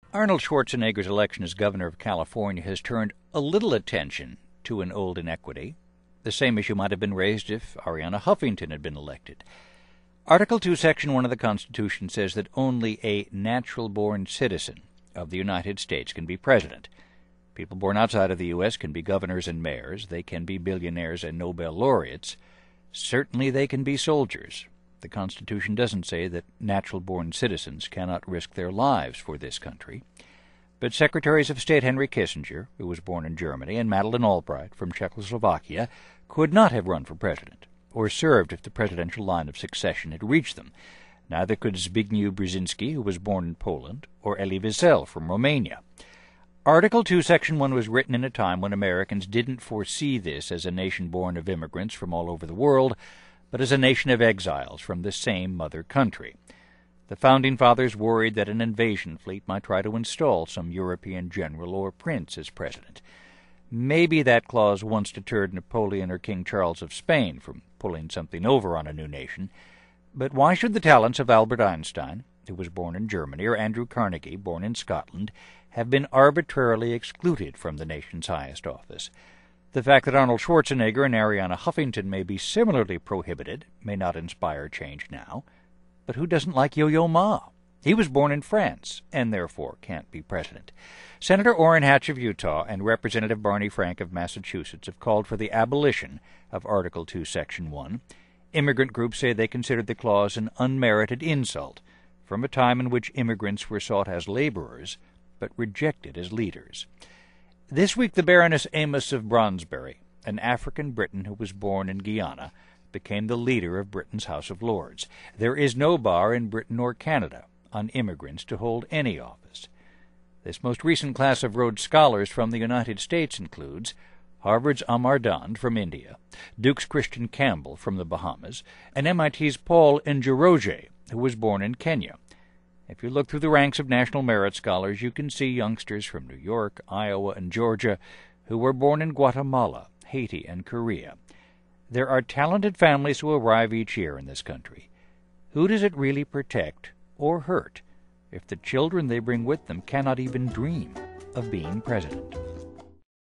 Arnold Schwarzenegger's election as governor of California has turned a little attention to an old inequity. The same issue might have been raised if Arianna Huffington had been elected. Article 2, Section 1 of the Constitution says that only a natural-born citizen of the United States can be president. People born outside of the U.S. can be governors and mayors. They can be billionaires and Nobel laureates. Certainly they can be soldiers. The Constitution doesn't say that natural-born citizens cannot risk their lives for this country. But Secretaries of State Henry Kissinger, who was born in Germany, and Madeleine Albright from Czechoslovakia could not have run for president, or served if the presidential line of succession had reached them. Neither could Zbigniew Brzezinski, who was born in Poland, or Elie Wiesel from Romania. Article 2, Section 1 was written in a time when Americans didn't foresee this as a nation born of immigrants from all over the world, but as a nation of exiles from the same mother country. The Founding Fathers worried that an invasion fleet might try to install some European general or prince as president. Maybe that clause once deterred Napoleon or King Charles of Spain from pulling something over on a new nation. But why should the talents of Albert Einstein, who was born in Germany, or Andrew Carnegie, born in Scotland, have been arbitrarily excluded from the nation's highest office? The fact that Arnold Schwarzenegger and Arianna Huffington may be similarly prohibited may not inspire change now. But who doesn't like Yo-Yo Ma? He was born in France, and therefore can't be president. Senator Orrin Hatch of Utah and Representative Barney Frank of Massachusetts have called for the abolition of Article 2, Section 1. Immigrant groups say they considered the clause an unmerited insult from a time in which immigrants were sought as laborers, but rejected as leaders. This week, the Baroness Amos of Brondesbury, an African Briton who was born in Guyana, became the leader of Britain's House of Lords. There is no bar in Britain or Canada on immigrants to hold any office. This most recent class of Rhodes Scholars from the United States includes Harvard's Amar Dand from India, Duke's Christian Campbell from the Bahamas, and MIT's Paul Njoroge, who was born in Kenya. If you look through the ranks of National Merit Scholars, you can see youngsters from New York, Iowa, and Georgia who were born in Guatemala, Haiti, and Korea. There are talented families who arrive each year in this country. Who does it really protect or hurt if the children they bring with them cannot even dream of being president?